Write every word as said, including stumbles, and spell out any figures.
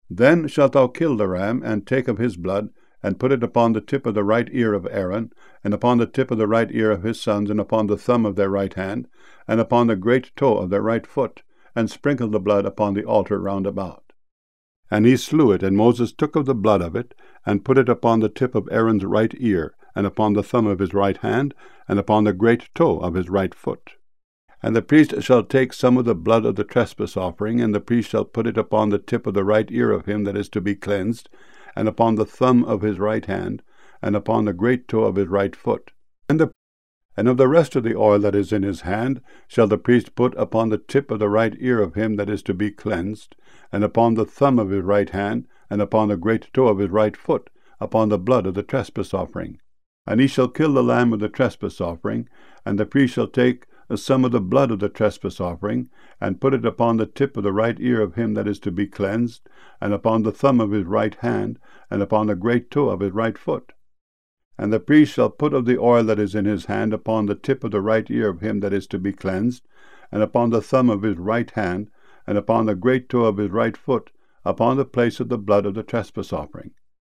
Then shalt thou kill the ram, and take of his blood, and put it upon the tip of the right ear of Aaron, and upon the tip of the right ear of his sons, and upon the thumb of their right hand, and upon the great toe of their right foot, and sprinkle the blood upon the altar round about. And he slew it, and Moses took of the blood of it, and put it upon the tip of Aaron's right ear, and upon the thumb of his right hand, and upon the great toe of his right foot. And the priest shall take some of the blood of the trespass offering, and the priest shall put it upon the tip of the right ear of him that is to be cleansed, and upon the thumb of his right hand, and upon the great toe of his right foot. And, the, and of the rest of the oil that is in his hand shall the priest put upon the tip of the right ear of him that is to be cleansed, and upon the thumb of his right hand, and upon the great toe of his right foot, upon the blood of the trespass offering. And he shall kill the lamb of the trespass offering, and the priest shall take some of the blood of the trespass offering, and put it upon the tip of the right ear of him that is to be cleansed, and upon the thumb of his right hand, and upon the great toe of his right foot. And the priest shall put of the oil that is in his hand upon the tip of the right ear of him that is to be cleansed, and upon the thumb of his right hand, and upon the great toe of his right foot, upon the place of the blood of the trespass offering.